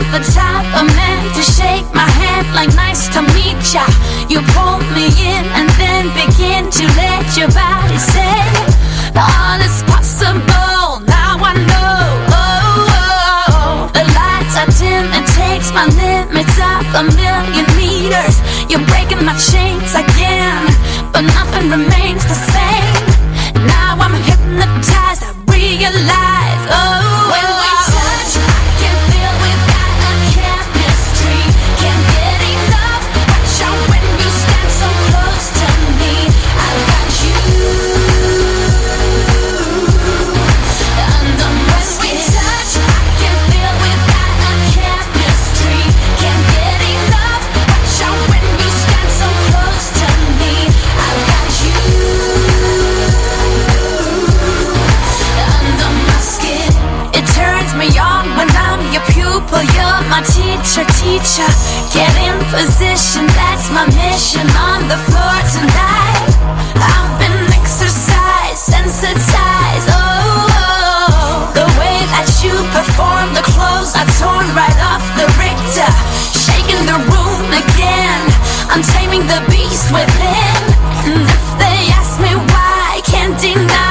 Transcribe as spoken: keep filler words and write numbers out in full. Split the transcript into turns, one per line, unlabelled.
the top, a man to shake my hand like nice to meet ya. You pull me in and then begin to let your body say all is possible. Now I know. Oh, oh. The lights are dim, it takes my limits up a million meters. You're breaking my chains again, but nothing remains the same. Now I'm hypnotized, I realize. Oh, when we touch, I can feel we've got a chemistry. Can't get enough. Watch out when you stand so close to me. I've got you under my skin. When we touch, I can feel we've got a chemistry. Can't get enough. Watch out when you stand so close to me. I've got you under my skin. It turns me on when I'm your pupil. You're my teacher, teacher. Get in position, that's my mission on the floor tonight. I've been exercised, sensitized. Oh, oh. The way that you perform, the clothes are torn right off the Richter. Shaking the room again, I'm taming the beast within. And if they ask me why, I can't deny.